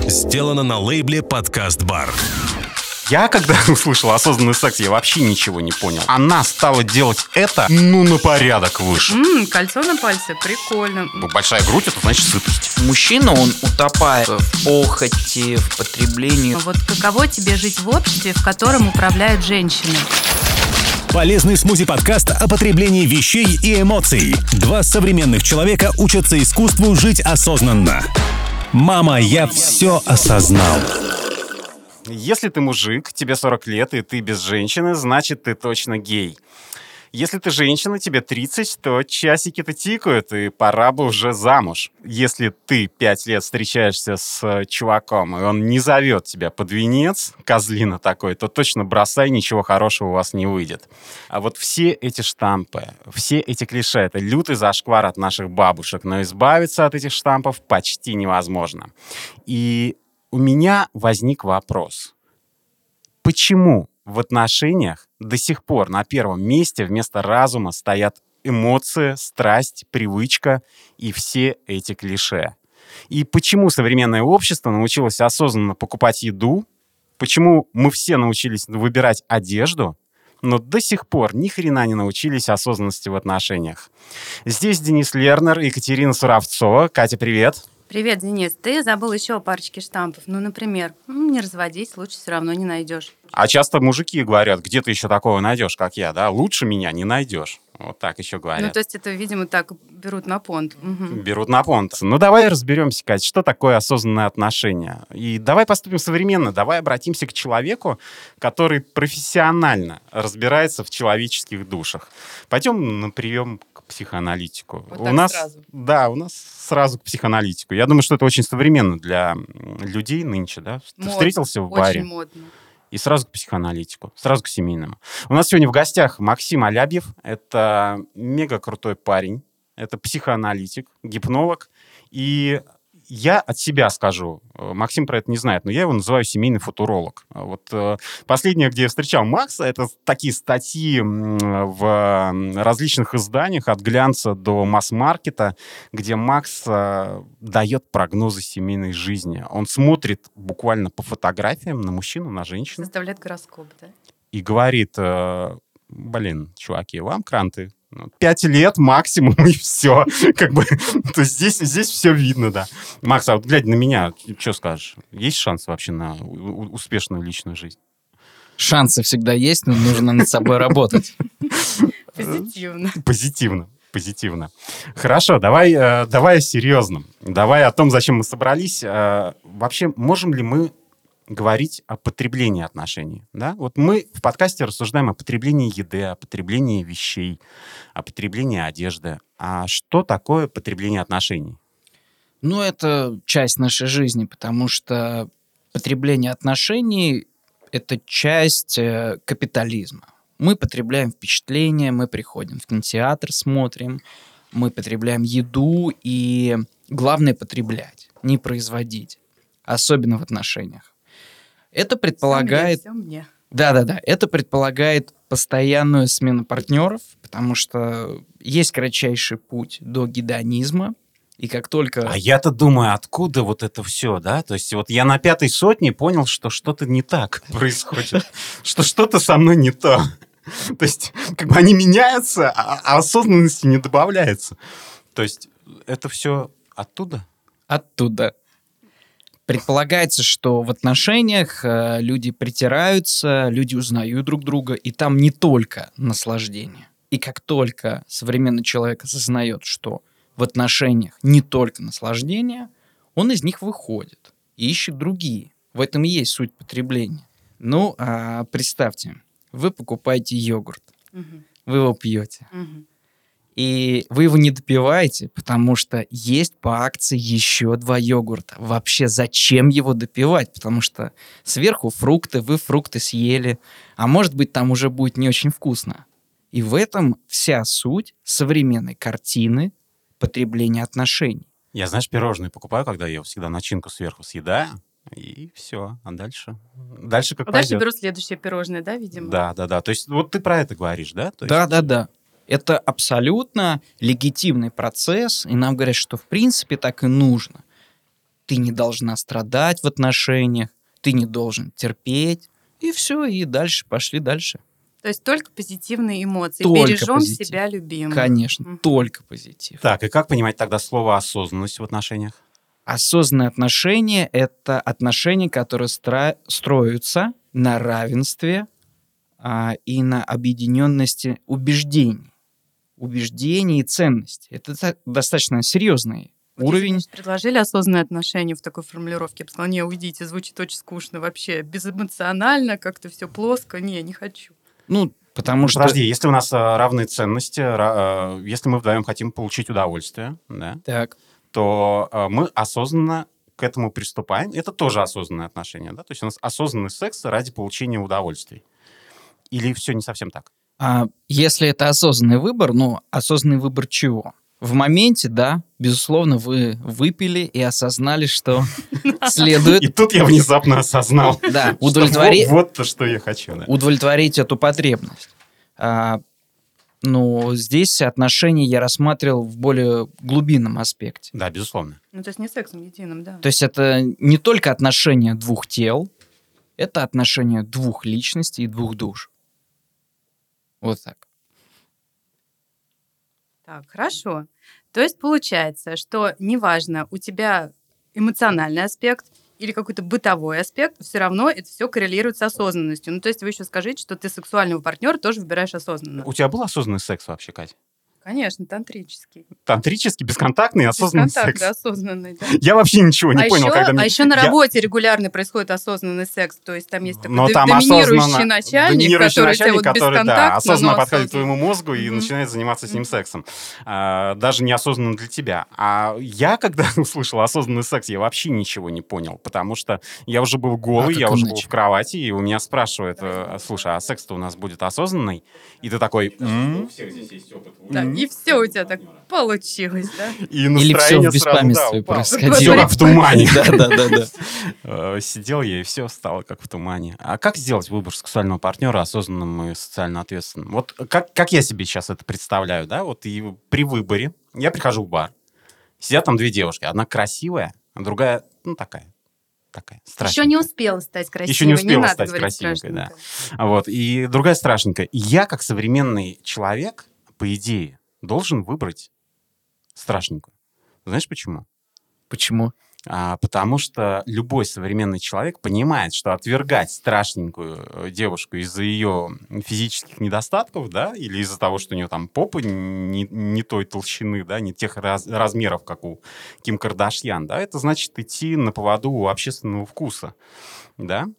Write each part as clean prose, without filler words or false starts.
Сделано на лейбле «Подкаст Бар». Я, когда услышал осознанный секс, я вообще ничего не понял. Она стала делать это, на порядок выше. Кольцо на пальце, прикольно. Большая грудь — это значит сытость. Мужчина, он утопает в похоти, в потреблении. Вот каково тебе жить в обществе, в котором управляют женщины? Полезный смузи-подкаст о потреблении вещей и эмоций. Два современных человека учатся искусству жить осознанно. «Мама, я все осознал». Если ты мужик, тебе 40 лет, и ты без женщины, значит, ты точно гей. Если ты женщина, тебе 30, то часики-то тикают, и пора бы уже замуж. Если ты 5 лет встречаешься с чуваком, и он не зовет тебя под венец, козлина такой, то точно бросай, ничего хорошего у вас не выйдет. А вот все эти штампы, все эти клише — это лютый зашквар от наших бабушек, но избавиться от этих штампов почти невозможно. И у меня возник вопрос. Почему в отношениях до сих пор на первом месте вместо разума стоят эмоции, страсть, привычка и все эти клише? И почему современное общество научилось осознанно покупать еду? Почему мы все научились выбирать одежду, но до сих пор ни хрена не научились осознанности в отношениях? Здесь Денис Лернер и Екатерина Суровцова. Катя, привет. Привет, Денис. Ты забыл еще парочки штампов. Например, не разводись, лучше все равно не найдешь. А часто мужики говорят, где ты еще такого найдешь, как я, да? Лучше меня не найдешь. Вот так еще говорят. То есть это, видимо, так берут на понт. Угу. Берут на понт. Давай разберемся, Кать, что такое осознанное отношение. И давай поступим современно. Давай обратимся к человеку, который профессионально разбирается в человеческих душах. Пойдем на прием к психоаналитику. Вот так нас сразу? Да, у нас сразу к психоаналитику. Я думаю, что это очень современно для людей нынче, да? Ты встретился в баре. Очень модно. И сразу к психоаналитику, сразу к семейному. У нас сегодня в гостях Максим Алябьев. Это мега крутой парень. Это психоаналитик, гипнолог. И я от себя скажу, Максим про это не знает, но я его называю семейный футуролог. Вот последнее, где я встречал Макса, это такие статьи в различных изданиях, от глянца до масс-маркета, где Макс дает прогнозы семейной жизни. Он смотрит буквально по фотографиям на мужчину, на женщину. Составляет гороскоп, да? И говорит, чуваки, вам кранты. 5 лет максимум, и все. То есть здесь все видно, да. Макс, а вот глядя на меня, что скажешь? Есть шанс вообще на успешную личную жизнь? Шансы всегда есть, но нужно над собой работать. Позитивно. Хорошо, давай о серьезном. Давай о том, зачем мы собрались. Вообще, можем ли мы говорить о потреблении отношений, да? Вот мы в подкасте рассуждаем о потреблении еды, о потреблении вещей, о потреблении одежды. А что такое потребление отношений? Это часть нашей жизни, потому что потребление отношений — это часть капитализма. Мы потребляем впечатления, мы приходим в кинотеатр, смотрим, мы потребляем еду, и главное — потреблять, не производить, особенно в отношениях. Это предполагает... Все мне. Да. Это предполагает постоянную смену партнеров, потому что есть кратчайший путь до гедонизма, и как только... А я-то думаю, откуда вот это все, да? То есть вот я на 5-й сотне понял, что что-то не так происходит, что что-то со мной не то. То есть они меняются, а осознанности не добавляется. То есть это все оттуда? Оттуда. Предполагается, что в отношениях люди притираются, люди узнают друг друга, и там не только наслаждение. И как только современный человек осознает, что в отношениях не только наслаждение, он из них выходит и ищет другие. В этом и есть суть потребления. Представьте, вы покупаете йогурт, вы его пьете. И вы его не допиваете, потому что есть по акции еще 2 йогурта. Вообще зачем его допивать? Потому что сверху фрукты, вы фрукты съели, а может быть там уже будет не очень вкусно. И в этом вся суть современной картины потребления отношений. Я, пирожные покупаю, когда я всегда начинку сверху съедаю, и все. А дальше? Дальше как пойдет. Дальше беру следующее пирожное, да, видимо? Да. То есть вот ты про это говоришь, да? Да. Это абсолютно легитимный процесс, и нам говорят, что в принципе так и нужно. ты не должна страдать в отношениях, ты не должен терпеть, и все, и дальше, пошли дальше. То есть только позитивные эмоции. Только Бережем позитив. себя любимых. Конечно, только позитив. Так, и как понимать тогда слово «осознанность» в отношениях? Осознанные отношения — это отношения, которые строятся на равенстве и на объединенности убеждений. Убеждений и ценностей. Это достаточно серьезный уровень. Если бы предложили осознанные отношения в такой формулировке, я бы сказала, не, уйдите, звучит очень скучно вообще, безэмоционально, как-то все плоско, не хочу. Ну, потому что... Подожди, если у нас равные ценности, если мы вдвоем хотим получить удовольствие, да, Так. то мы осознанно к этому приступаем. Это тоже осознанное отношение, да? То есть у нас осознанный секс ради получения удовольствий. Или все не совсем так? Если это осознанный выбор, осознанный выбор чего? В моменте, да, безусловно, вы выпили и осознали, что следует... И тут я внезапно осознал, Да, что удовлетворить... вот то, что я хочу. Да. Удовлетворить эту потребность. Здесь отношения я рассматривал в более глубинном аспекте. Да, безусловно. Ну, то есть не сексом единым, да. То есть это не только отношения двух тел, это отношения двух личностей и двух душ. Вот так. Так, хорошо. То есть получается, что неважно, у тебя эмоциональный аспект или какой-то бытовой аспект, все равно это все коррелирует с осознанностью. Ну, то есть вы еще скажите, что ты сексуального партнера тоже выбираешь осознанно. У тебя был осознанный секс вообще, Катя? Конечно, тантрический. Тантрический, бесконтактный, осознанный секс? Да, осознанный, да. Я вообще ничего не понял, когда мне... А еще на работе регулярно происходит осознанный секс, то есть там есть такой Но там доминирующий начальник, который тебя вот бесконтактно, осознанно но подходит к осознанно. твоему мозгу и начинает заниматься с ним сексом. Даже неосознанно для тебя. А я, когда услышал осознанный секс, я вообще ничего не понял, потому что я уже был голый, как я уже иначе? был в кровати, и у меня спрашивают, слушай, а секс-то у нас будет осознанный? И ты такой... У всех здесь есть опыт. Да, и все у тебя так получилось, да? И Или все настроение в сразу, беспамятстве упало. происходило. Все как в тумане. Да. Сидел я, и все стало как в тумане. А как сделать выбор сексуального партнера осознанным и социально ответственным? Вот как я себе сейчас это представляю, да? Вот и при выборе я прихожу в бар, сидят там две девушки. Одна красивая, а другая, такая страшненькая. Еще не успела стать красивой. Еще не успела надо стать говорить красивенькой, да. страшненькой. Вот. И другая страшненькая. И я, как современный человек, по идее, должен выбрать страшненькую. Знаешь почему? Почему? Потому что любой современный человек понимает, что отвергать страшненькую девушку из-за ее физических недостатков, да, или из-за того, что у нее там попа не той толщины, да, не тех размеров, как у Ким Кардашьян, да, это значит идти на поводу у общественного вкуса, да,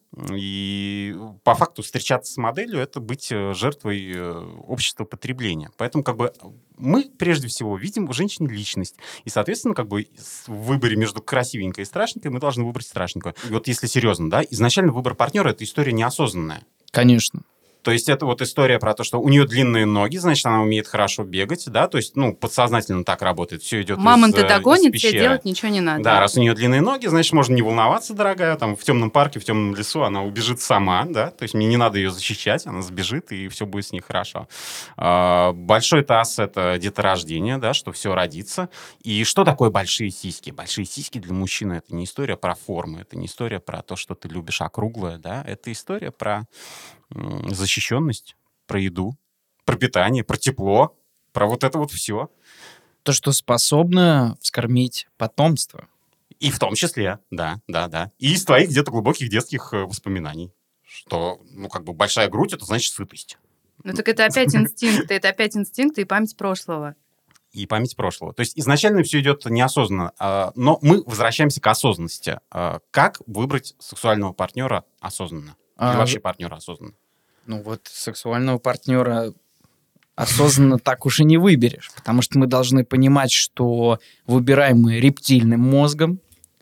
и по факту встречаться с моделью — это быть жертвой общества потребления. Поэтому как бы мы прежде всего видим в женщине личность. И, соответственно, как бы в выборе между красивенькой и страшненькой мы должны выбрать страшненькую. И вот если серьезно, да, изначально выбор партнера — это история неосознанная. Конечно. То есть это вот история про то, что у нее длинные ноги, значит, она умеет хорошо бегать, да, то есть, подсознательно так работает, все идет Мамонты из догонит, пещеры. тебе делать ничего не надо. Да, раз у нее длинные ноги, значит, можно не волноваться, дорогая, там в темном парке, в темном лесу она убежит сама, да, то есть мне не надо ее защищать, она сбежит, и все будет с ней хорошо. Большой таз — это деторождение, да, что все родится. И что такое большие сиськи? Большие сиськи для мужчины — это не история про формы, это не история про то, что ты любишь округлое, да, это история про защищенность, про еду, про питание, про тепло, про вот это вот все. То, что способно вскормить потомство. И в том числе, да. И из твоих где-то глубоких детских воспоминаний, что, большая грудь — это значит сытость. Ну так это опять инстинкты и память прошлого. И память прошлого. То есть изначально все идет неосознанно, но мы возвращаемся к осознанности. Как выбрать сексуального партнера осознанно? Или вообще партнера осознанно? Сексуального партнера осознанно так уж и не выберешь, потому что мы должны понимать, что выбираем мы рептильным мозгом,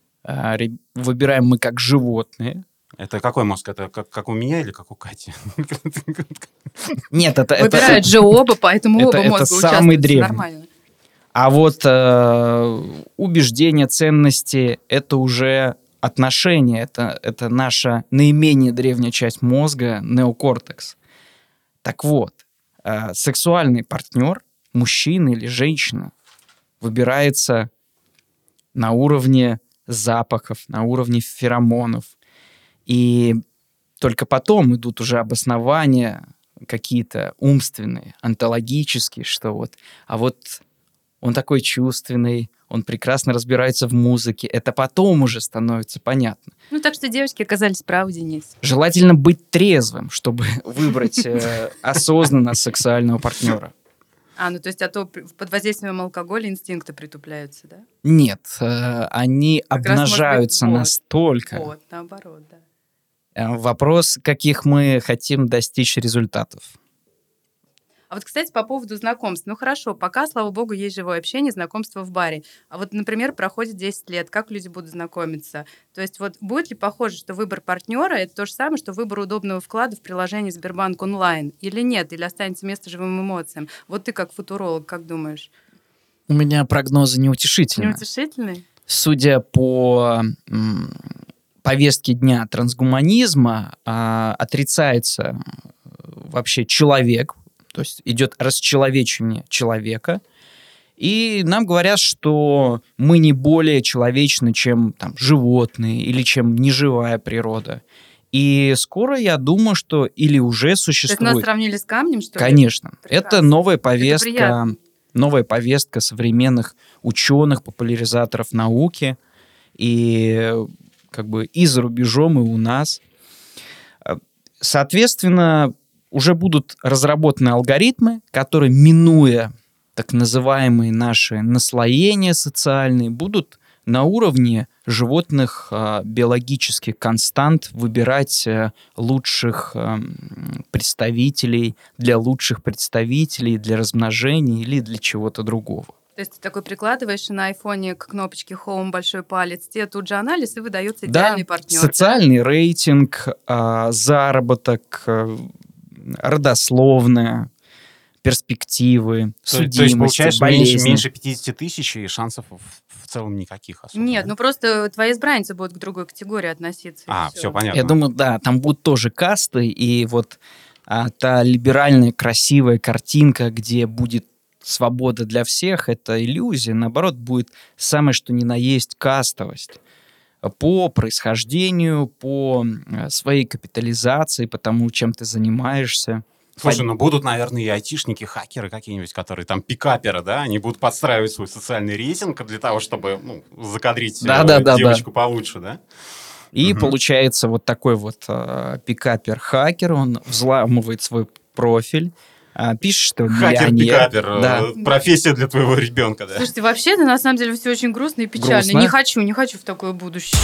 выбираем мы как животные. Это какой мозг? Это как у меня или как у Кати? Нет, это... Выбирают же оба, поэтому оба мозга это самый участвуют. древний. Нормально. А вот убеждения, ценности — это уже отношения, это наша наименее древняя часть мозга, неокортекс. Так вот, сексуальный партнер, мужчина или женщина, выбирается на уровне запахов, на уровне феромонов. И только потом идут уже обоснования какие-то умственные, онтологические, что вот он такой чувственный, он прекрасно разбирается в музыке. Это потом уже становится понятно. Ну, так что девочки оказались правы, Денис. Желательно быть трезвым, чтобы выбрать осознанно сексуального партнера. Ну то есть, под воздействием алкоголя инстинкты притупляются, да? Нет, они Как раз, может быть, обнажаются настолько. Вот, наоборот, да. Вопрос, каких мы хотим достичь результатов. А вот, кстати, по поводу знакомств. Ну, хорошо, пока, слава богу, есть живое общение, знакомство в баре. А вот, например, проходит 10 лет, как люди будут знакомиться? То есть вот будет ли похоже, что выбор партнера — это то же самое, что выбор удобного вклада в приложение Сбербанк онлайн? Или нет? Или останется место живым эмоциям? Вот ты как футуролог, как думаешь? У меня прогнозы неутешительные. Неутешительный? Судя по повестке дня трансгуманизма, отрицается вообще человек, то есть идет расчеловечивание человека, и нам говорят, что мы не более человечны, чем там, животные или чем неживая природа. И скоро, я думаю, что или уже существует... То есть нас сравнили с камнем, что ли? Конечно. Прекрасно. Это новая Это повестка, приятно. новая повестка современных ученых, популяризаторов науки. И как бы и за рубежом, и у нас. Соответственно, уже будут разработаны алгоритмы, которые, минуя так называемые наши наслоения социальные, будут на уровне животных биологических констант выбирать лучших представителей для лучших представителей, для размножения или для чего-то другого. То есть ты такой прикладываешь и на айфоне к кнопочке Home большой палец, тебе тут же анализ, и выдается идеальный партнер. Социальный рейтинг, заработок, родословная, перспективы, судимости, То есть получаешь болезни. меньше 50 тысяч, и шансов в целом никаких особо. Нет, да? ну просто твои избранницы будут к другой категории относиться. и Все всё. понятно. Я думаю, да, там будут тоже касты, и вот та либеральная красивая картинка, где будет свобода для всех, это иллюзия. Наоборот, будет самое что ни на есть кастовость по происхождению, по своей капитализации, по тому, чем ты занимаешься. Слушай, ну будут, наверное, и айтишники, хакеры какие-нибудь, которые там пикаперы, да, они будут подстраивать свой социальный рейтинг для того, чтобы закадрить девочку получше, да? И получается вот такой вот пикапер-хакер, он взламывает свой профиль, пишет, что миллионер. Хакер-пикапер, профессия для твоего ребенка, да? Слушайте, вообще-то на самом деле все очень грустно и печально. Грустно? Не хочу в такое будущее.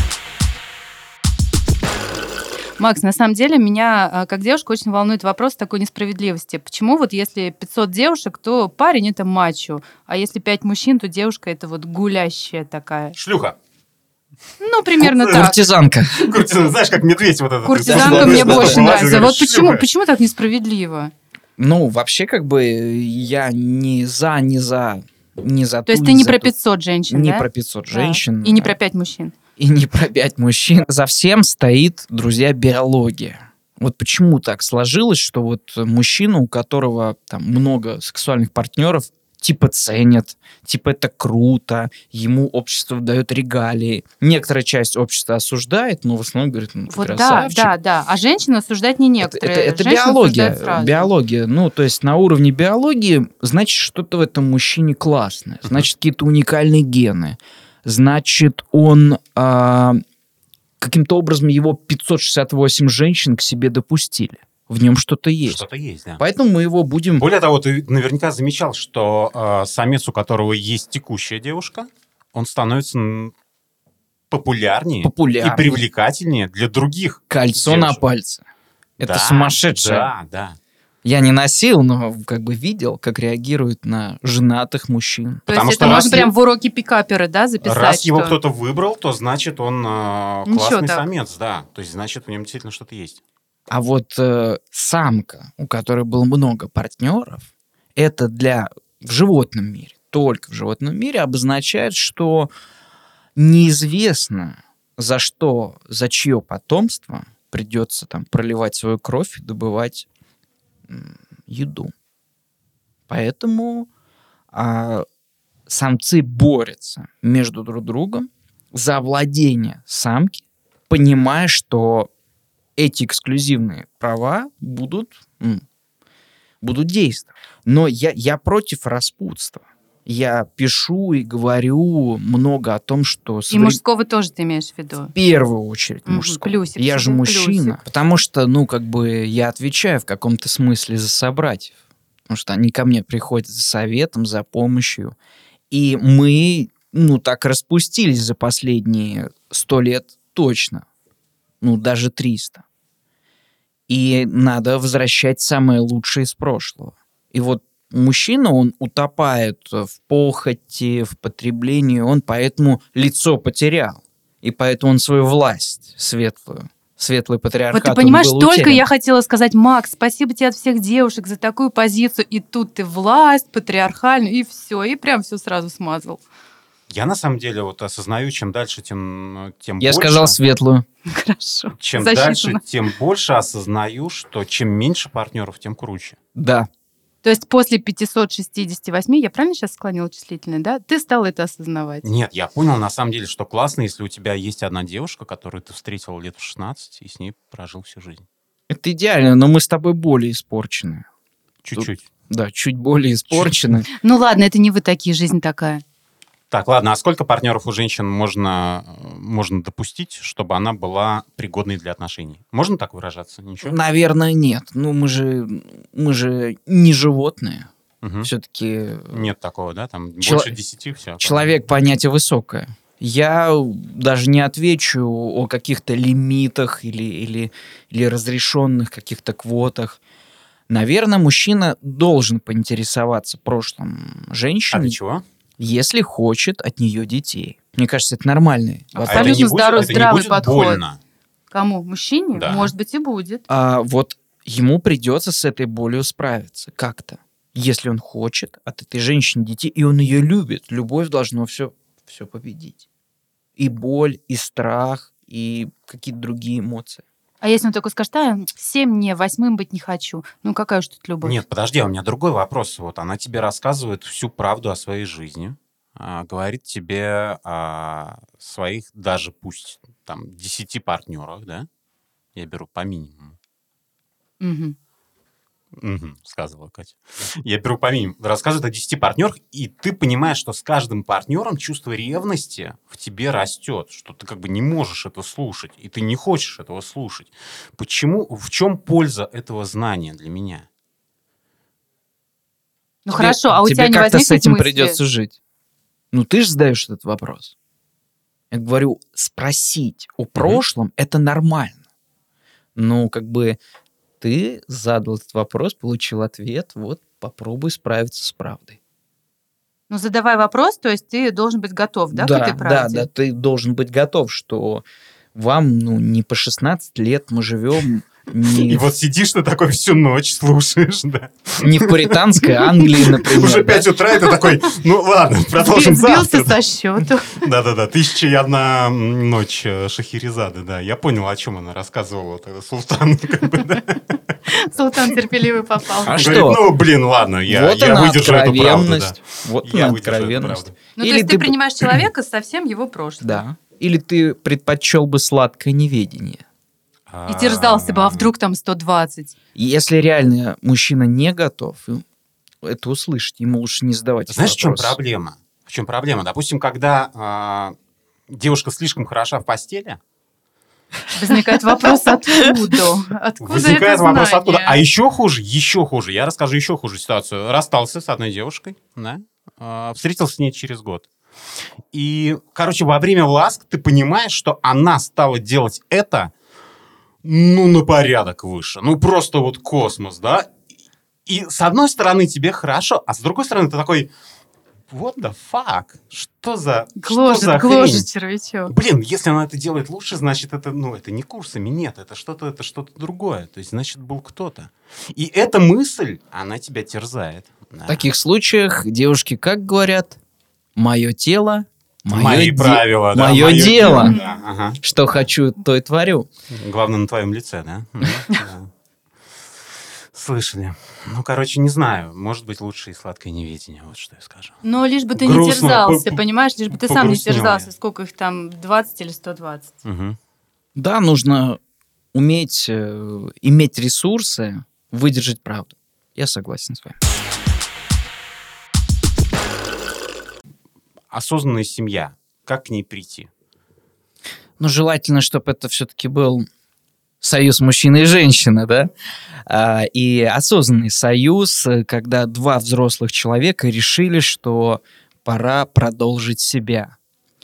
Макс, на самом деле меня, как девушка, очень волнует вопрос такой несправедливости. Почему вот если 500 девушек, то парень — это мачо, а если 5 мужчин, то девушка — это вот гулящая такая? Шлюха. Ну, примерно так. Куртизанка. Куртизанка, знаешь, как медведь вот этот. Куртизанка мне больше нравится. Вот почему так несправедливо? Ну, вообще, как бы, я не за То есть ты не про 500 женщин, не да? про 500 женщин. И не про 5 мужчин. И не про 5 мужчин. За всем стоит, друзья, биология. Вот почему так сложилось, что вот мужчина, у которого там много сексуальных партнеров, типа ценят, типа это круто, ему общество дает регалии. Некоторая часть общества осуждает, но в основном говорит, ну, ты Вот красавчик. да. А женщины осуждать не некоторые. Это Женщины осуждают сразу. биология. Ну, то есть на уровне биологии, значит, что-то в этом мужчине классное. Значит, какие-то уникальные гены. Значит, он каким-то образом его 568 женщин к себе допустили. В нем что-то есть. Что-то есть, да. Поэтому мы его будем... Более того, ты наверняка замечал, что самец, у которого есть текущая девушка, он становится популярнее и привлекательнее для других Кольцо девушек. на пальце. Это Да, сумасшедшее. Да. Я не носил, но как бы видел, как реагируют на женатых мужчин. То Потому есть что это раз можно прям в уроки пикапера, да, записать? Раз его что... кто-то выбрал, то значит он Ничего классный так. самец, да. То есть значит в нем действительно что-то есть. А вот самка, у которой было много партнеров, это в животном мире, только в животном мире обозначает, что неизвестно, за чье потомство придется там проливать свою кровь и добывать еду. Поэтому самцы борются между друг другом, за владение самки, понимая, что эти эксклюзивные права будут действовать. Но я против распутства. Я пишу и говорю много о том, что... И мужского тоже ты имеешь в виду? В первую очередь мужского. Плюсик. Я же мужчина. Плюсик. Потому что, я отвечаю в каком-то смысле за собратьев. Потому что они ко мне приходят за советом, за помощью. И мы, так распустились за последние 100 лет точно. Даже 300. И надо возвращать самое лучшее из прошлого. И вот мужчина, он утопает в похоти, в потреблении, он поэтому лицо потерял. И поэтому он свою власть светлый патриархат. Вот ты понимаешь, был только утерян. я хотела сказать, Макс, спасибо тебе от всех девушек за такую позицию, и тут ты власть патриархальную, и все, и прям все сразу смазал. Я на самом деле осознаю, чем дальше, тем Я больше. сказал светлую. Хорошо. Чем Засчитано. дальше, тем больше осознаю, что чем меньше партнеров, тем круче. Да. То есть после 568, я правильно сейчас склонила числительное, да? Ты стал это осознавать? Нет, я понял на самом деле, что классно, если у тебя есть одна девушка, которую ты встретил лет в 16 и с ней прожил всю жизнь. Это идеально, но мы с тобой более испорчены. Чуть-чуть. Да, чуть более испорчены. Ну ладно, это не вы такие, жизнь такая. Так, ладно, а сколько партнеров у женщин можно допустить, чтобы она была пригодной для отношений? Можно так выражаться? Ничего? Наверное, нет. Мы же не животные. Угу. Все-таки Нет такого, да? Там Чело- больше 10, все. человек понятие высокое. Я даже не отвечу о каких-то лимитах или разрешенных каких-то квотах. Наверное, мужчина должен поинтересоваться прошлым А женщины, для чего? если хочет от нее детей. Мне кажется, это нормальный вопрос. Абсолютно это не будет, здоровый, это не здравый будет подход. больно. Кому? Мужчине? Да. Может быть, и будет. А вот ему придется с этой болью справиться как-то. Если он хочет от этой женщины детей, и он ее любит, любовь должна все победить. И боль, и страх, и какие-то другие эмоции. А если он такой скажет, 7 мне, 8 быть не хочу. Ну, какая уж тут любовь? Нет, подожди, у меня другой вопрос. Вот она тебе рассказывает всю правду о своей жизни, говорит тебе о своих, даже пусть там 10 партнерах, да? Я беру по минимуму. Мгм. Мгм, сказала Катя. Я беру по минимуму. Рассказывает о 10 партнерах, и ты понимаешь, что с каждым партнером чувство ревности в тебе растет, что ты как бы не можешь это слушать, и ты не хочешь этого слушать. Почему? В чем польза этого знания для меня? Ну, хорошо, а у тебя тебе не как-то с возникнет этим мысли? придется жить. Ты же задаешь этот вопрос. Я говорю, спросить о прошлом это нормально. Ты задал этот вопрос, получил ответ, вот попробуй справиться с правдой. Ну, задавай вопрос, то есть ты должен быть готов, да, к этой правде? Да, ты должен быть готов, что вам, не по 16 лет мы живем И вот сидишь ты такой всю ночь, слушаешь, да. не в пуританской Англии, например. Уже да? 5 утра, и ты такой, ладно, продолжим Сбился завтра. со счету. Да-да-да, 1001 ночь Шахерезады, да. Я понял, о чем она рассказывала тогда, Султан, как бы, да. Султан терпеливый попал. А Говорит, что? ладно, я Вот она выдержу эту правду, да. откровенность. Вот Я она выдержу эту откровенность. правду. Ну, то Или есть ты принимаешь человека со всем его прошлым. Да. Или ты предпочел бы сладкое неведение? И терзался бы, а вдруг там 120? Если реально мужчина не готов это услышать, ему лучше не задавать этот Знаешь, в чем вопрос. проблема? В чем проблема? Допустим, когда девушка слишком хороша в постели, Возникает вопрос, откуда? Откуда возникает это вопрос, знание? откуда. А еще хуже, я расскажу еще хуже ситуацию. Расстался с одной девушкой, да, встретился с ней через год. И, во время ласк ты понимаешь, что она стала делать это, на порядок выше. Просто вот космос, да. И с одной стороны тебе хорошо, а с другой стороны ты такой, what the fuck? Что за Гложет, хрень? червячок. Блин, если она это делает лучше, значит, это не курсами, нет, это что-то другое. То есть, значит, был кто-то. И эта мысль, она тебя терзает. Да. В таких случаях девушки как говорят? Мое тело, Мои правила, да. мое дело. Да, ага. Что хочу, то и творю. Главное, на твоем лице, да? Да. Слышали. Ну, короче, не знаю. Может быть, лучше и сладкое неведение, вот что я скажу. Но лишь бы ты Грустно, не терзался, понимаешь? Лишь бы ты сам не погрустнел терзался. я. Сколько их там, 20 или 120? Мгм. Да, нужно уметь иметь ресурсы, выдержать правду. Я согласен с вами. Осознанная семья. Как к ней прийти? Но желательно, чтобы это все-таки был союз мужчины и женщины, да? И осознанный союз, когда два взрослых человека решили, что пора продолжить себя.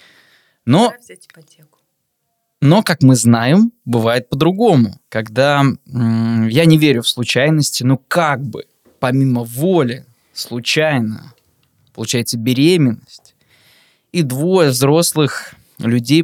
Но, Пора взять ипотеку. но, как мы знаем, бывает по-другому. Когда я не верю в случайности, но как бы помимо воли случайно получается беременность, и двое взрослых людей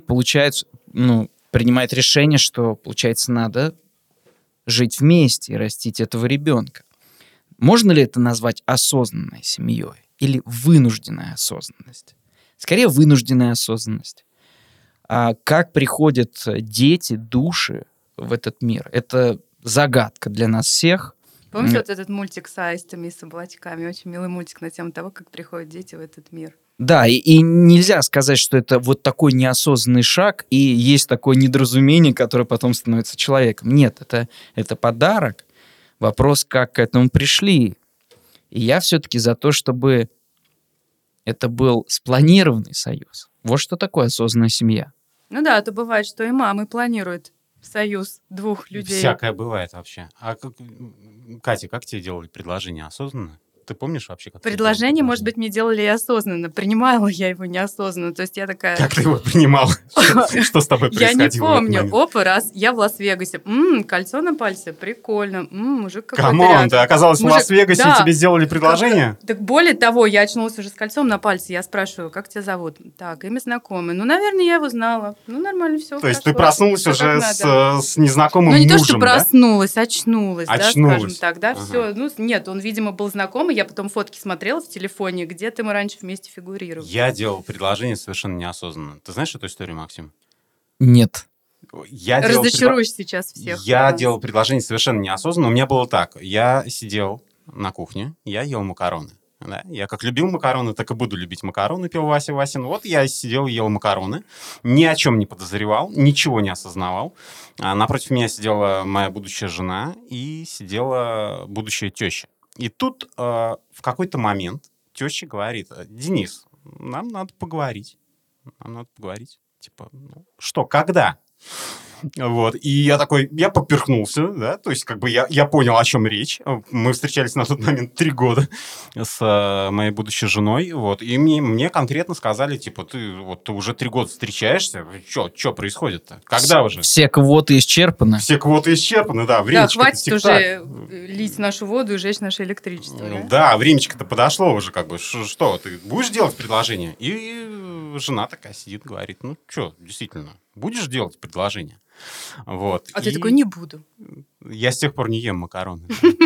принимают решение, что, получается, надо жить вместе и растить этого ребенка. Можно ли это назвать осознанной семьей или вынужденная осознанность? Скорее, вынужденная осознанность. А как приходят дети, души в этот мир? Это загадка для нас всех. Помните вот этот мультик с аистами и с облачками? Очень милый мультик на тему того, как приходят дети в этот мир. Да, и нельзя сказать, что это вот такой неосознанный шаг, и есть такое недоразумение, которое потом становится человеком. Нет, это подарок. Вопрос, как к этому пришли. И я все-таки за то, чтобы это был спланированный союз. Вот что такое осознанная семья. Ну да, а то бывает, что и мамы планируют союз двух людей. Всякое бывает вообще. Катя, как тебе делали предложение осознанно? Ты помнишь вообще, как Предложение, может быть, мне делали и осознанно. Принимала я его неосознанно. То есть я такая... Как ты его принимал? Что с тобой Я происходило? не в этот помню. момент? Опа, раз, я в Лас-Вегасе. Кольцо на пальце, прикольно. Мужик какой-то Камон, рядом. ты оказалась в Мужик- Лас-Вегасе, да. и тебе сделали предложение? Так более того, я очнулась уже с кольцом на пальце. Я спрашиваю, как тебя зовут? Так, имя знакомое. Ну, наверное, я его знала. Ну, нормально, все. То есть ты проснулась уже с незнакомым Ну, не мужем, то, что да? проснулась, очнулась, да, Очнулась. скажем так, да, Ага. все. Ну, нет, он, видимо, был знакомый, я потом фотки смотрела в телефоне, где-то мы раньше вместе фигурировали. Я делал предложение совершенно неосознанно. Ты знаешь эту историю, Максим? Нет. Я делал Разочаруешь сейчас всех. Я делал предложение совершенно неосознанно. У меня было так. Я сидел на кухне, я ел макароны. Да? Я как любил макароны, так и буду любить макароны, пил Вася Васин. Вот я сидел и ел макароны. Ни о чем не подозревал, ничего не осознавал. Напротив меня сидела моя будущая жена и сидела будущая теща. И тут в какой-то момент теща говорит: Денис, нам надо поговорить. Нам надо поговорить. Типа, ну, что, когда? Вот. И я такой, я поперхнулся, да, то есть как бы я понял, о чем речь. Мы встречались на тот момент 3 года с моей будущей женой, вот, и мне конкретно сказали, типа, ты уже 3 года встречаешься, что происходит-то? Когда уже? Все квоты исчерпаны. Все квоты исчерпаны, да, Да, времечко-то хватит тик-так. уже лить нашу воду и жечь наше электричество. Да? Да, времечко-то подошло уже, как бы, что, ты будешь делать предложение? И жена такая сидит, говорит, ну, что, действительно, будешь делать предложение? Вот. А ты И такой, не буду. я с тех пор не ем макароны.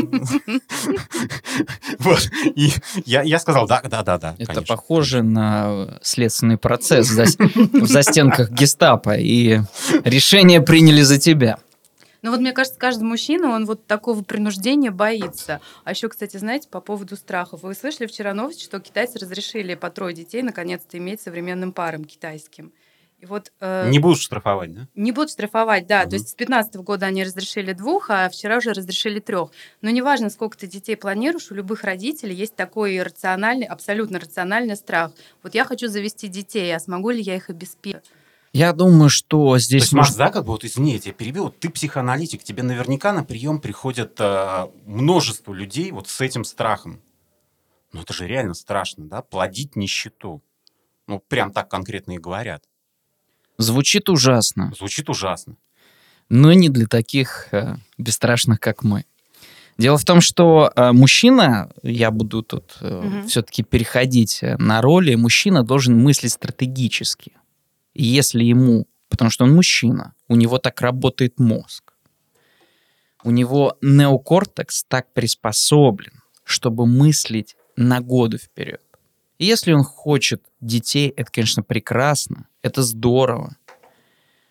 Вот. И я сказал, да, Это конечно. похоже на следственный процесс в застенках гестапо, и решение приняли за тебя. Ну вот мне кажется, каждый мужчина, он вот такого принуждения боится. А еще, кстати, знаете, по поводу страхов. Вы слышали вчера новость, что китайцы разрешили по 3 детей наконец-то иметь современным парам китайским? И вот, Не будут штрафовать, да? не будут штрафовать, да. Мгм. То есть с 2015 года они разрешили 2, а вчера уже разрешили 3. Но неважно, сколько ты детей планируешь, у любых родителей есть такой рациональный, абсолютно рациональный страх. Вот я хочу завести детей, а смогу ли я их обеспечить? Я думаю, что То здесь есть, Макс, да, как бы, вот извини, я тебя перебил, вот ты психоаналитик, тебе наверняка на прием приходят множество людей вот с этим страхом. Ну, это же реально страшно, да, плодить нищету. Ну, прям так конкретно и говорят. звучит ужасно, Звучит ужасно. но не для таких бесстрашных, как мы. Дело в том, что мужчина, я буду тут все-таки переходить на роли, мужчина должен мыслить стратегически. И если ему, потому что он мужчина, у него так работает мозг, у него неокортекс так приспособлен, чтобы мыслить на годы вперед. И если он хочет детей, это, конечно, прекрасно, это здорово,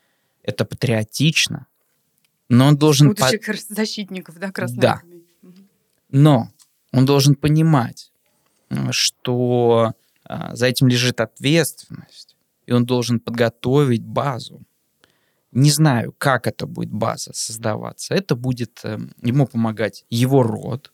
это патриотично, но он должен... Будущих защитников, да, Да. красноармейцев. Но он должен понимать, что за этим лежит ответственность, и он должен подготовить базу. Не знаю, как это будет база создаваться. Это будет ему помогать его род.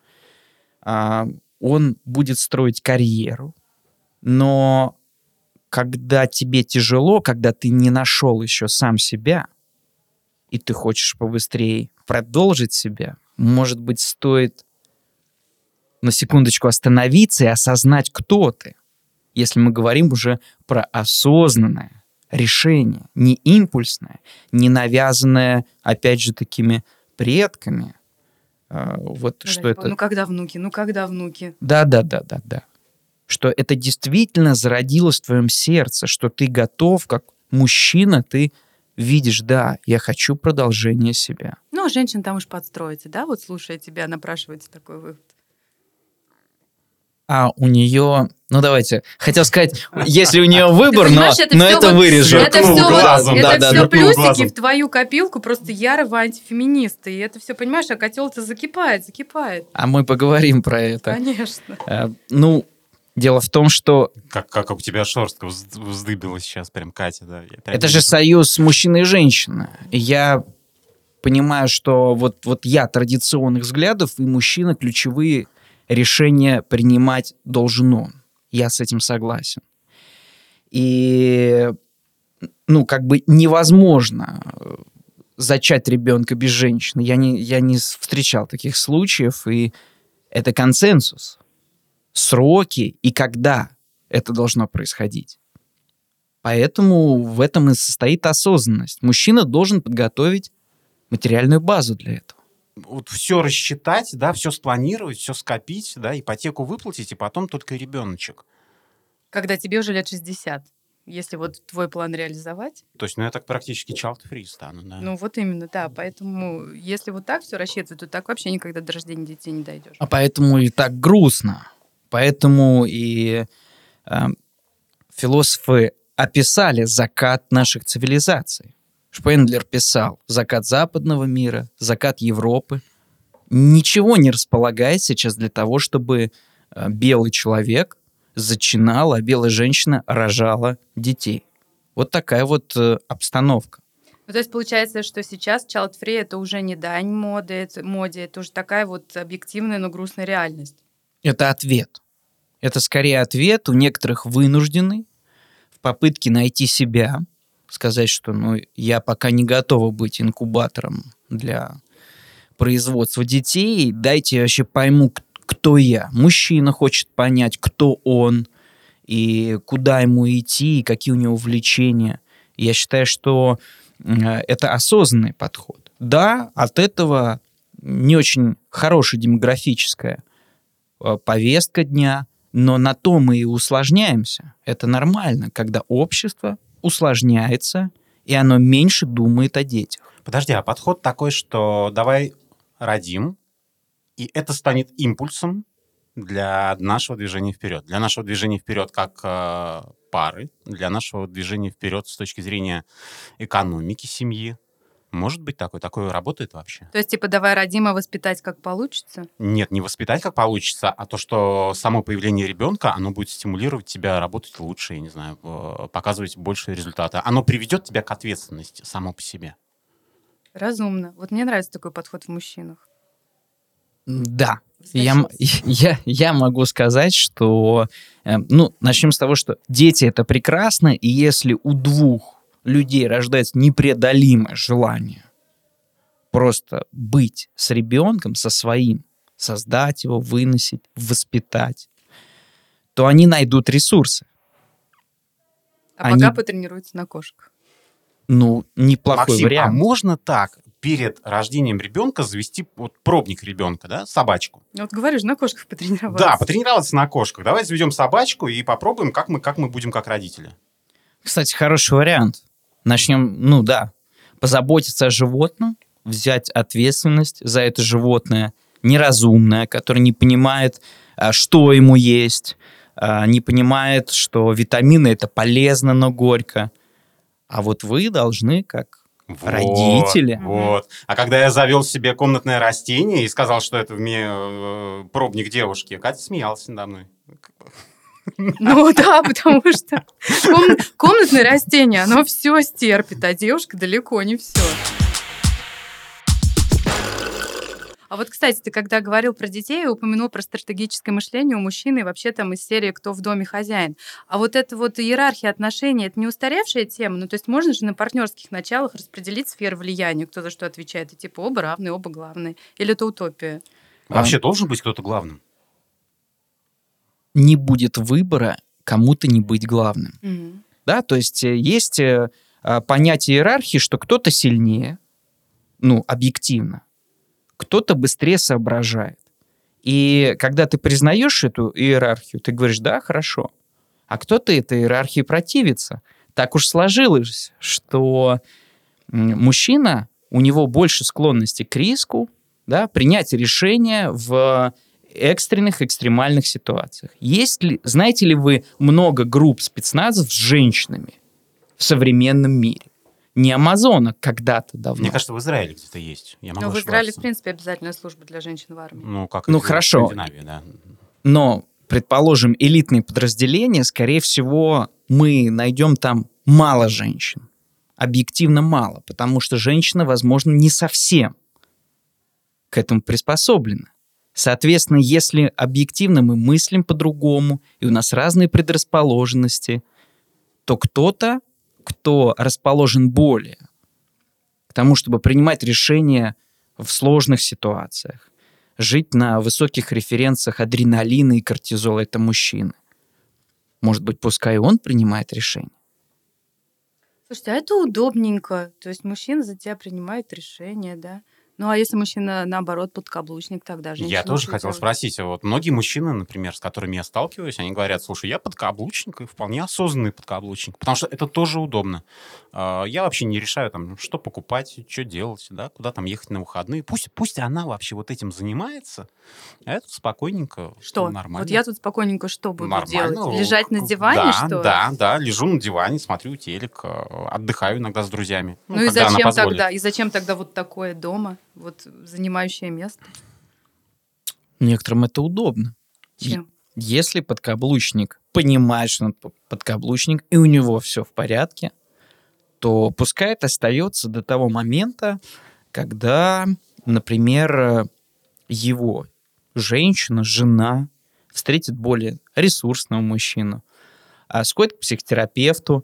Он будет строить карьеру. Но когда тебе тяжело, когда ты не нашел еще сам себя, и ты хочешь побыстрее продолжить себя, может быть, стоит на секундочку остановиться и осознать, кто ты. Если мы говорим уже про осознанное решение, не импульсное, не навязанное, опять же, такими предками. Вот что это... Ну, когда внуки? Да. Что это действительно зародилось в твоем сердце, что ты готов, как мужчина, ты видишь, да, я хочу продолжения себя. Ну, а женщина там уж подстроится, да? Вот слушая тебя, напрашивается такой вывод. А у нее, ну давайте, хотел сказать, если у нее выбор, но это вот, вырежу. Это все плюсики глазом. в твою копилку просто ярого антифеминиста. И это все, понимаешь, а котел-то закипает. А мы поговорим про это. Конечно. Дело в том, что... Как у тебя шерстка вздыбилась сейчас, прям, Катя, да. Это же союз мужчины и женщины. Я понимаю, что вот я традиционных взглядов, и мужчина ключевые решения принимать должен он. Я с этим согласен. И, невозможно зачать ребенка без женщины. Я не встречал таких случаев, и это консенсус. Сроки и когда это должно происходить. Поэтому в этом и состоит осознанность. Мужчина должен подготовить материальную базу для этого. Вот все рассчитать, да, все спланировать, все скопить, да, ипотеку выплатить, и потом только ребеночек. Когда тебе уже лет 60. Если вот твой план реализовать. То есть, я так практически child-free стану, да. Ну, вот именно, да. Поэтому, если вот так все рассчитывать, то так вообще никогда до рождения детей не дойдешь. А поэтому и так грустно. Поэтому и философы описали закат наших цивилизаций. Шпенглер писал закат западного мира, закат Европы. Ничего не располагает сейчас для того, чтобы белый человек зачинал, а белая женщина рожала детей. Вот такая вот обстановка. То есть получается, что сейчас child-free это уже не дань моде, это уже такая вот объективная, но грустная реальность. Это ответ. Это скорее ответ, у некоторых вынужденный, в попытке найти себя, сказать, что я пока не готова быть инкубатором для производства детей, дайте я вообще пойму, кто я. Мужчина хочет понять, кто он, и куда ему идти, и какие у него увлечения. Я считаю, что это осознанный подход. Да, от этого не очень хорошая демографическая повестка дня, но на то мы и усложняемся. Это нормально, когда общество усложняется, и оно меньше думает о детях. Подожди, а подход такой, что давай родим, и это станет импульсом для нашего движения вперед. Для нашего движения вперед как пары, для нашего движения вперед с точки зрения экономики семьи. Может быть такое работает вообще? То есть, давай родим, а воспитать как получится? Нет, не воспитать как получится, а то, что само появление ребенка, оно будет стимулировать тебя работать лучше, я не знаю, показывать больше результата. Оно приведет тебя к ответственности само по себе. Разумно. Вот мне нравится такой подход в мужчинах. Да. Я могу сказать, что... начнем с того, что дети — это прекрасно, и если у двух людей рождается непреодолимое желание просто быть с ребенком, со своим, создать его, выносить, воспитать, то они найдут ресурсы. Пока потренируются на кошках. Неплохой Максим, вариант. А можно так перед рождением ребенка завести пробник ребенка, да, собачку? Вот говоришь, на кошках потренироваться. Да, потренироваться на кошках. Давай заведем собачку и попробуем, как мы будем как родители. Кстати, хороший вариант. Начнем, позаботиться о животном, взять ответственность за это животное неразумное, которое не понимает, что ему есть, не понимает, что витамины — это полезно, но горько. А вот вы должны, как Родители. Вот. А когда я завел себе комнатное растение и сказал, что это пробник девушки, Катя смеялась надо мной. Ну да, потому что комнатное растение, оно все стерпит, а девушка далеко не все. А вот, кстати, ты когда говорил про детей, упомянул про стратегическое мышление у мужчины, и вообще там из серии «Кто в доме хозяин». А вот эта вот иерархия отношений, это не устаревшая тема? Ну, то есть можно же на партнерских началах распределить сферы влияния, кто за что отвечает, и типа оба равные, оба главные. Или это утопия? Вообще должен быть кто-то главным? Не будет выбора кому-то не быть главным. Мгм. Да, то есть есть понятие иерархии, что кто-то сильнее, ну, объективно, кто-то быстрее соображает. И когда ты признаешь эту иерархию, ты говоришь, да, хорошо. А кто-то этой иерархии противится. Так уж сложилось, что мужчина, у него больше склонности к риску, да, принять решения в экстренных, экстремальных ситуациях. Знаете ли вы много групп спецназов с женщинами в современном мире? Не Амазона когда-то давно. Мне кажется, в Израиле где-то есть. Я могу Ну, в Израиле, в ошибаться. принципе, обязательная служба для женщин в армии. Ну, как Ну, и в хорошо. Скандинавии, да. Но, предположим, элитные подразделения, скорее всего, мы найдем там мало женщин. Объективно мало, потому что женщина, возможно, не совсем к этому приспособлена. Соответственно, если объективно мы мыслим по-другому, и у нас разные предрасположенности, то кто-то, кто расположен более к тому, чтобы принимать решения в сложных ситуациях, жить на высоких референсах адреналина и кортизола, это мужчина. Может быть, пускай он принимает решение. Слушайте, а это удобненько. То есть мужчина за тебя принимает решение, да? Ну, а если мужчина, наоборот, подкаблучник, тогда женщина... Я тоже что хотел делать? спросить, вот многие мужчины, например, с которыми я сталкиваюсь, они говорят, слушай, я подкаблучник, и вполне осознанный подкаблучник, потому что это тоже удобно. Я вообще не решаю, там, что покупать, что делать, да, куда там ехать на выходные. Пусть она вообще вот этим занимается, а это спокойненько, Что? нормально. Вот я тут спокойненько что буду Нормально. делать? Лежать на диване, да, что ли? Да, лежу на диване, смотрю телек, отдыхаю иногда с друзьями. Ну и когда она зачем позволит. тогда? И зачем тогда вот такое дома, вот занимающее место? Некоторым это удобно. Чем? Если подкаблучник понимает, что он подкаблучник, и у него все в порядке, то пускай это остается до того момента, когда, например, его женщина, жена встретит более ресурсного мужчину, сходит к психотерапевту,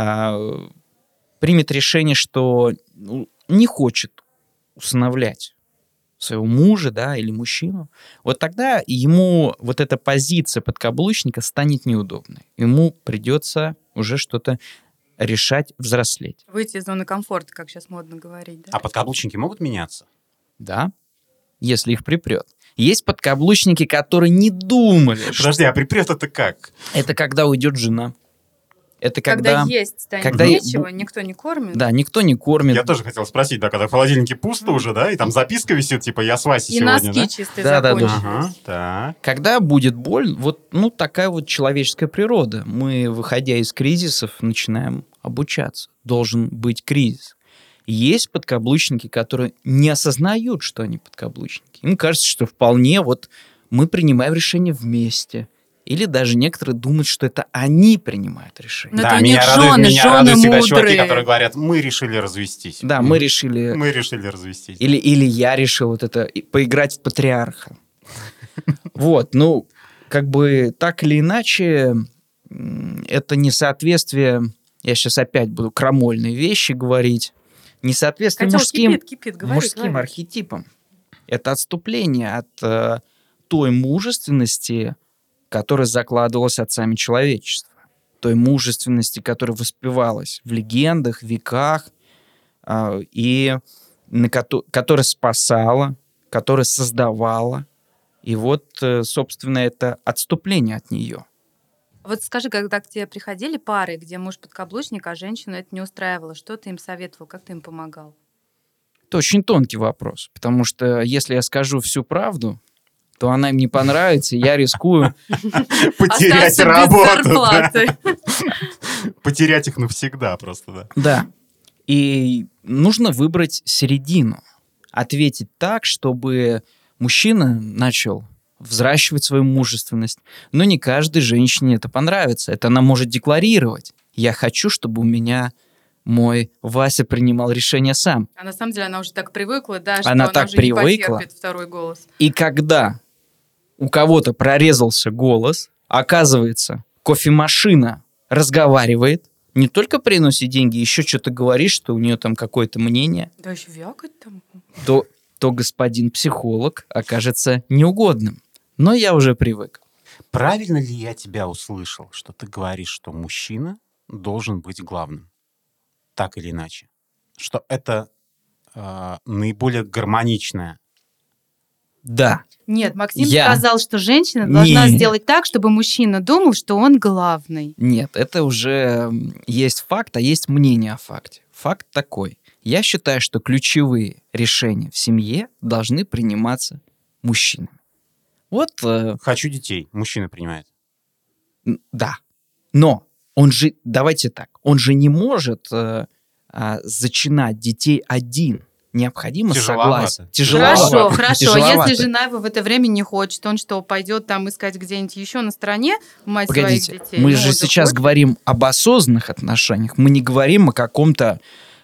примет решение, что не хочет усыновлять своего мужа, да, или мужчину, вот тогда ему вот эта позиция подкаблучника станет неудобной. Ему придется уже что-то решать, взрослеть. Выйти из зоны комфорта, как сейчас модно говорить, да? А подкаблучники могут меняться? Да, если их припрет. Есть подкаблучники, которые не думали, Подожди, а припрет это как? это когда уйдет жена. Это Когда есть станет когда нечего, никто не кормит. Да, никто не кормит. Я тоже хотел спросить, да, когда в холодильнике пусто уже, да, и там записка висит, типа, я с Васей И сегодня, носки да? чистые Да, да, да. закончились. Ага, так. Когда будет боль, вот такая вот человеческая природа. Мы, выходя из кризисов, начинаем обучаться. Должен быть кризис. Есть подкаблучники, которые не осознают, что они подкаблучники. Им кажется, что вполне вот мы принимаем решение вместе. Или даже некоторые думают, что это они принимают решение. Но Да, это у них меня жены радуют всегда чуваки, мудрые. которые говорят, мы решили развестись. Да, мы решили... Мы решили развестись. Или я решил вот это, поиграть в патриарха. Вот, как бы так или иначе, это несоответствие, я сейчас опять буду крамольные вещи говорить, несоответствие Хотел, мужским кипит, говори, мужским говори. архетипам. Это отступление от той мужественности, которая закладывалась отцами человечества. Той мужественности, которая воспевалась в легендах, веках, и которая спасала, которая создавала. И вот, собственно, это отступление от нее. Вот скажи, когда к тебе приходили пары, где муж подкаблучник, а женщину это не устраивало, что ты им советовал, как ты им помогал? Это очень тонкий вопрос, потому что если я скажу всю правду, то она им не понравится, и я рискую... Потерять Остаться без работу. да. зарплаты. Потерять их навсегда просто, да. Да. И нужно выбрать середину. Ответить так, чтобы мужчина начал взращивать свою мужественность. Но не каждой женщине это понравится. Это она может декларировать. Я хочу, чтобы у меня мой Вася принимал решение сам. А на самом деле она уже так привыкла, да, что Она она так уже не привыкла. потерпит второй голос. И когда у кого-то прорезался голос, оказывается, кофемашина разговаривает, не только приносит деньги, еще что-то говорит, что у нее там какое-то мнение, Да еще вякать там. то господин психолог окажется неугодным. Но я уже привык. Правильно ли я тебя услышал, что ты говоришь, что мужчина должен быть главным? Так или иначе. Что это наиболее гармоничное. Да. Нет, Максим Я- сказал, что женщина должна Не. сделать так, чтобы мужчина думал, что он главный. Нет, это уже есть факт, а есть мнение о факте. Факт такой. Я считаю, что ключевые решения в семье должны приниматься мужчинами. Вот, Хочу детей. Мужчина принимает. да. Но он же, давайте так, он же не может зачинать детей один. Необходимо Тяжеловато. согласие. Тяжеловато. Хорошо, хорошо. Тяжеловато. Если жена его в это время не хочет, он что, пойдет там искать где-нибудь еще на стороне мать Погодите, своих детей? мы Ну, же он сейчас хочет. говорим об осознанных отношениях. Мы не говорим о каком-то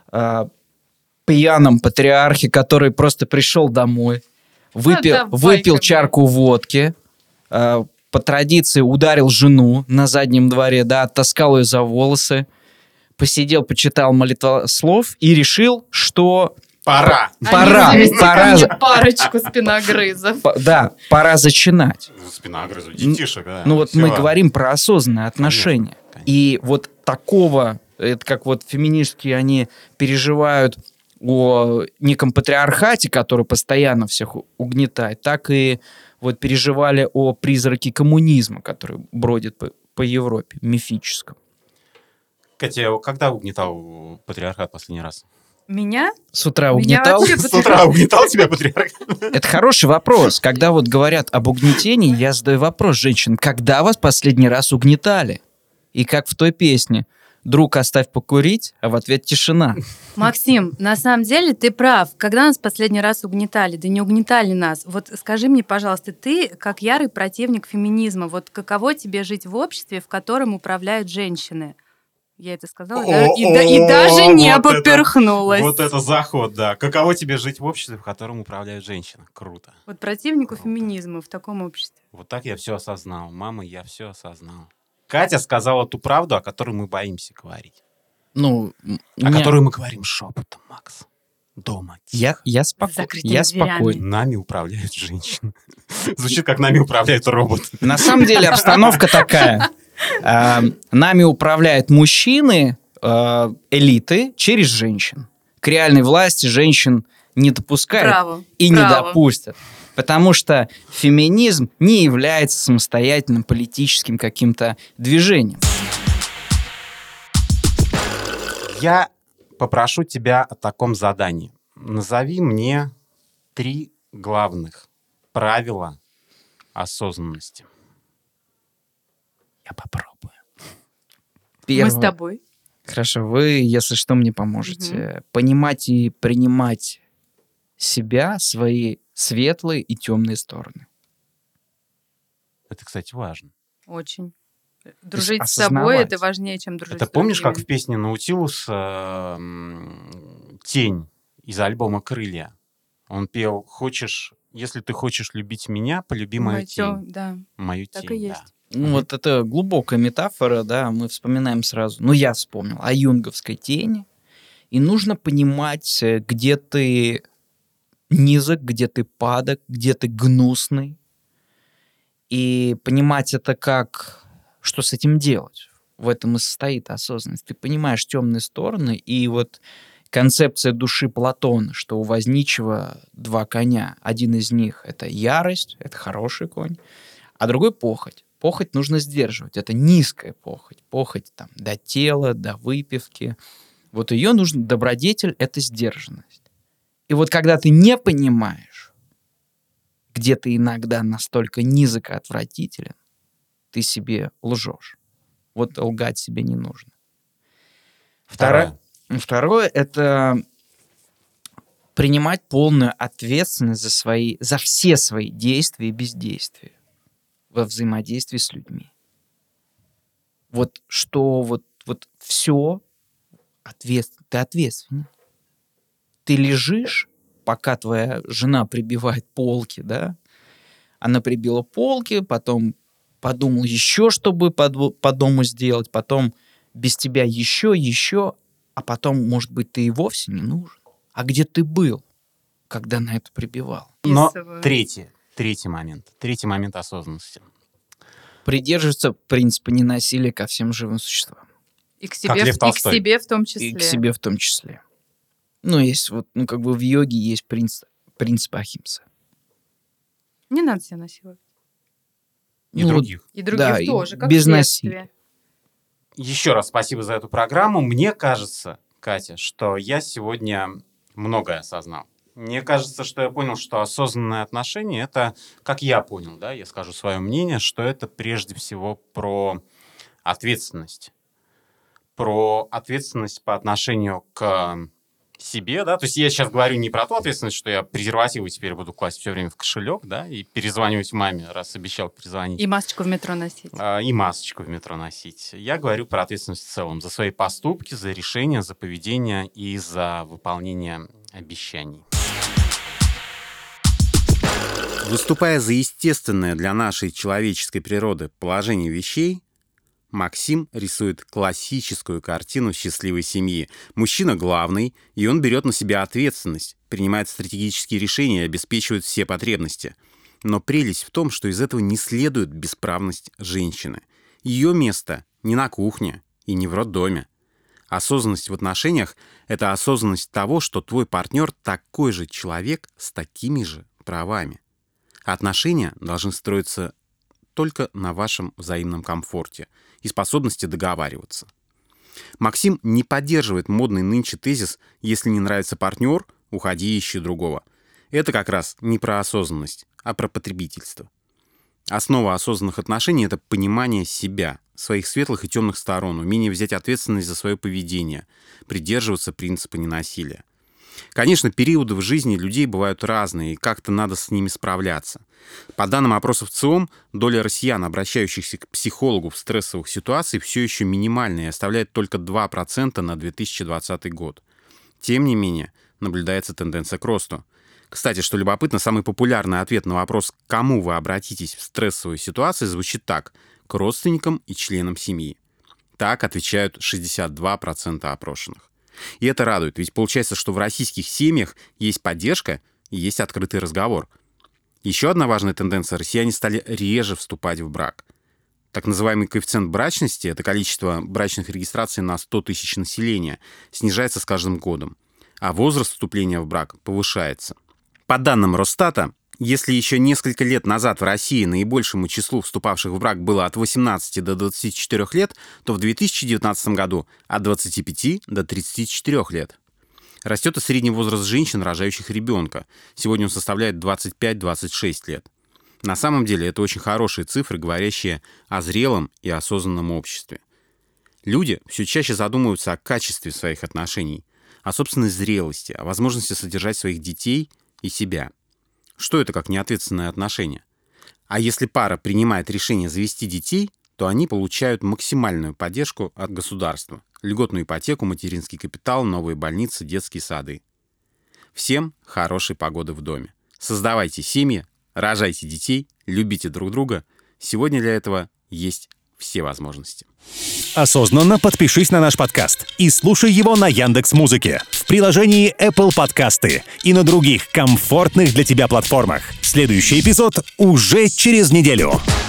пьяном патриархе, который просто пришел домой, выпил, давай, выпил как бы. чарку водки, по традиции ударил жену на заднем дворе, да, оттаскал ее за волосы, посидел, почитал молитвослов и решил, что Пора! пора, Они завести ко пора, мне парочку спиногрызов. да, пора зачинать. Спина грызу детишек, да. Ну вот Всё. мы говорим про осознанные отношения. Конечно. И вот такого, это как вот феминистки, они переживают о неком патриархате, который постоянно всех угнетает, так и вот переживали о призраке коммунизма, который бродит по Европе, мифическом. Катя, когда угнетал патриархат последний раз? Меня? С утра Меня угнетал? вообще С утра угнетал тебя патриархат? Это хороший вопрос. Когда вот говорят об угнетении, я задаю вопрос женщин, когда вас последний раз угнетали? И как в той песне «Друг, оставь покурить», а в ответ тишина. Максим, на самом деле ты прав. Когда нас последний раз угнетали? Да не угнетали нас. Вот скажи мне, пожалуйста, ты, как ярый противник феминизма, вот каково тебе жить в обществе, в котором управляют женщины? Я это сказала, да? И даже не вот это- поперхнулась. Вот это заход, да. Каково тебе жить в обществе, в котором управляют женщины? Круто. Вот противнику феминизма в таком обществе. Вот так я все осознал. Мама, я все осознал. Катя сказала ту правду, о которой мы боимся говорить. Ну, О которой мы говорим шепотом, Макс. Дома. я За спокоен. закрытыми Я дверями. спокоен. Нами управляют женщины. Звучит, как нами управляют роботы. На самом деле обстановка такая. Нами управляют мужчины, элиты, через женщин. К реальной власти женщин не допускают Браво. и не браво. допустят. Потому что феминизм не является самостоятельным политическим каким-то движением. Я попрошу тебя о таком задании. Назови мне 3 главных правила осознанности. Я попробую. Мы с тобой. Хорошо, вы, если что, мне поможете. Понимать и принимать себя, свои светлые и темные стороны. Это, кстати, важно. Очень. Дружить с осознавать. собой это важнее, чем дружить Это с помнишь, как в другими. песне «Наутилус» «Тень» из альбома «Крылья»? Он пел «Хочешь, если ты хочешь любить меня, полюби мою Мы всё, тень». да. Мою Так тень, и да. есть. Ну, вот это глубокая метафора, да, мы вспоминаем сразу, ну, я вспомнил, о юнговской тени. И нужно понимать, где ты низок, где ты падок, где ты гнусный. И понимать это как, что с этим делать. В этом и состоит осознанность. Ты понимаешь темные стороны, и вот концепция души Платона, что у возничего 2 коня. Один из них — это ярость, это хороший конь, а другой — похоть. Похоть нужно сдерживать. Это низкая похоть. Похоть там до тела, до выпивки. Вот ее нужно... Добродетель — это сдержанность. И вот когда ты не понимаешь, где ты иногда настолько низок и отвратителен, ты себе лжешь. Вот лгать себе не нужно. Второе. Второе — это принимать полную ответственность за все свои действия и бездействия во взаимодействии с людьми. Вот все ты ответственен. Ты лежишь, пока твоя жена прибивает полки, да? Она прибила полки, потом подумал еще, чтобы по дому сделать, потом без тебя еще, а потом, может быть, ты и вовсе не нужен. А где ты был, когда на это прибивал? Но третий момент осознанности. Придерживаться принципа ненасилия ко всем живым существам. И к себе в том числе. И к себе в том числе. Есть в йоге есть принцип ахимсы. Не надо себя насиловать. И других. И других тоже, как без следствие. насилия. Еще раз спасибо за эту программу. Мне кажется, Катя, что я сегодня многое осознал. Мне кажется, что я понял, что осознанное отношение — это, как я понял, да, я скажу свое мнение, что это прежде всего про ответственность. Про ответственность по отношению к себе, да, то есть я сейчас говорю не про ту ответственность, что я презервативы теперь буду класть все время в кошелек, да, и перезванивать маме, раз обещал перезвонить. И масочку в метро носить. И масочку в метро носить. Я говорю про ответственность в целом, за свои поступки, за решения, за поведение и за выполнение обещаний. Выступая за естественное для нашей человеческой природы положение вещей, Максим рисует классическую картину счастливой семьи. Мужчина главный, и он берет на себя ответственность, принимает стратегические решения и обеспечивает все потребности. Но прелесть в том, что из этого не следует бесправность женщины. Ее место не на кухне и не в роддоме. Осознанность в отношениях — это осознанность того, что твой партнер такой же человек с такими же правами. Отношения должны строиться только на вашем взаимном комфорте и способности договариваться. Максим не поддерживает модный нынче тезис «если не нравится партнер, уходи и ищи другого». Это как раз не про осознанность, а про потребительство. Основа осознанных отношений — это понимание себя, своих светлых и темных сторон, умение взять ответственность за свое поведение, придерживаться принципа ненасилия. Конечно, периоды в жизни людей бывают разные, и как-то надо с ними справляться. По данным опросов ЦИОМ, доля россиян, обращающихся к психологу в стрессовых ситуациях, все еще минимальная и составляет только 2% на 2020 год. Тем не менее, наблюдается тенденция к росту. Кстати, что любопытно, самый популярный ответ на вопрос, к кому вы обратитесь в стрессовой ситуации, звучит так: к родственникам и членам семьи. Так отвечают 62% опрошенных. И это радует, ведь получается, что в российских семьях есть поддержка и есть открытый разговор. Еще одна важная тенденция — россияне стали реже вступать в брак. Так называемый коэффициент брачности, это количество брачных регистраций на 100 тысяч населения, снижается с каждым годом, а возраст вступления в брак повышается. По данным Росстата, если еще несколько лет назад в России наибольшему числу вступавших в брак было от 18 до 24 лет, то в 2019 году от 25 до 34 лет. Растет и средний возраст женщин, рожающих ребенка. Сегодня он составляет 25-26 лет. На самом деле это очень хорошие цифры, говорящие о зрелом и осознанном обществе. Люди все чаще задумываются о качестве своих отношений, о собственной зрелости, о возможности содержать своих детей и себя. Что это как неответственное отношение? А если пара принимает решение завести детей, то они получают максимальную поддержку от государства. Льготную ипотеку, материнский капитал, новые больницы, детские сады. Всем хорошей погоды в доме. Создавайте семьи, рожайте детей, любите друг друга. Сегодня для этого есть все возможности. Осознанно подпишись на наш подкаст и слушай его на Яндекс.Музыке, в приложении Apple Подкасты и на других комфортных для тебя платформах. Следующий эпизод уже через неделю.